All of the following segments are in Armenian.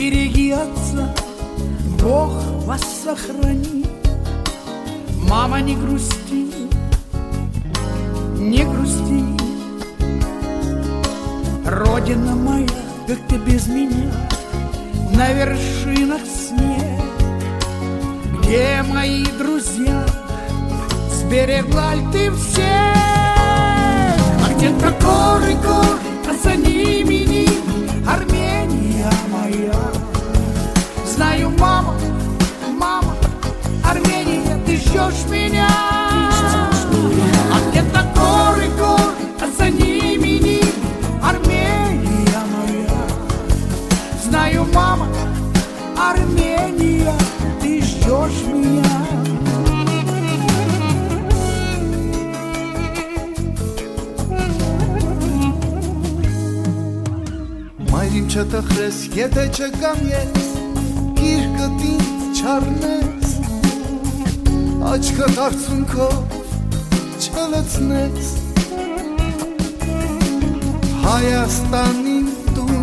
береги отца, Бог вас сохрани. Мама, не грусти, не грусти. Родина моя, как ты без меня, на вершинах снег. Где мои друзья, сберегла ли ты всех? А где-то горы, горы, а за ними ними Армения моя. Знаю, мама, мама, Армения, ты ждешь меня. А где-то горы, горы, а за ними ними Армения моя. Знаю, мама, Армения, ты ждешь меня. Մայրիմ չտխրես, եթե չկամ ես, գիրկդ ինձ չառնես, աչքդ արցունքով չլցնես, Հայաստանին դու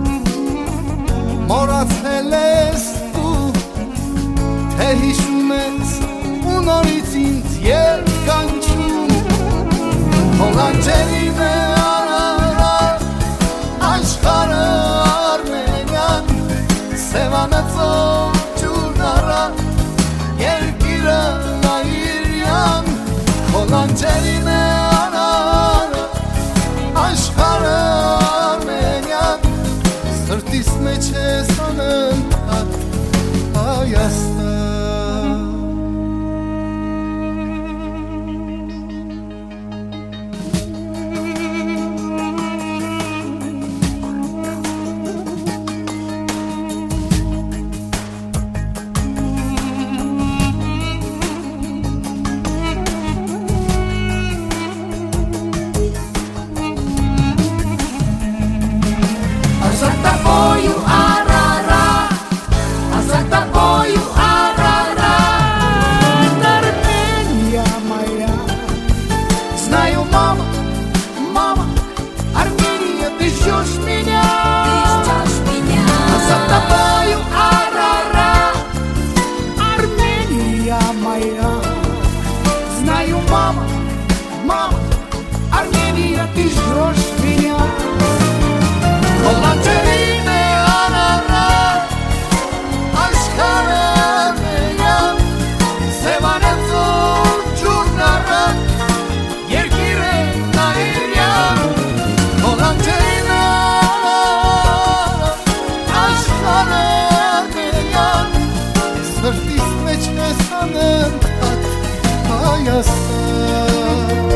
մոռացել ես դու, թե հիշում ես ու նորից ինձ երկանչում, հոլանջերին է աշխարհը Արմենիան, Սևանացով ջուրն առան, երկիրը նայիրյան, հոլանջերին է աշխարհը Արմենիան, սրտիս մեջ ես անընդհատ Հայաստան։ Սրտիս մեջ ես անընդհատ Հայաստան։